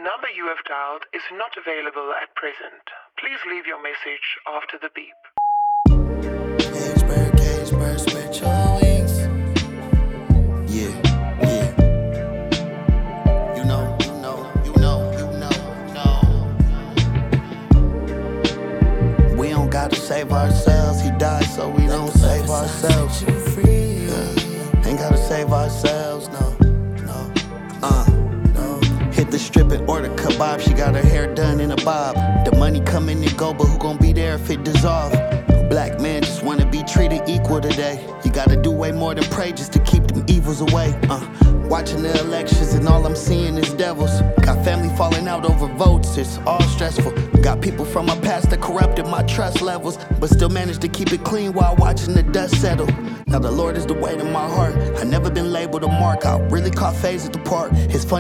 number you have dialed is not available at present. Please leave your message after the beep. Cage bird, spread your wings. Yeah. You know. We don't gotta save ourselves. He died so we don't save ourselves. Yeah. Ain't gotta save ourselves, no. Hit the strip and order kebab. She got her hair done in a bob. The money come in and go, but who gon' be there if it dissolve? Black men just wanna be treated equal today. You gotta do way more than pray just to keep them evils away. Watching the elections and all I'm seeing is devils. Got family falling out over votes, it's all stressful. Got people from my past that corrupted my trust levels, but still managed to keep it clean while watching the dust settle. Now the Lord is the weight in my heart. I never been labeled a mark. I really caught phase at the park. It's funny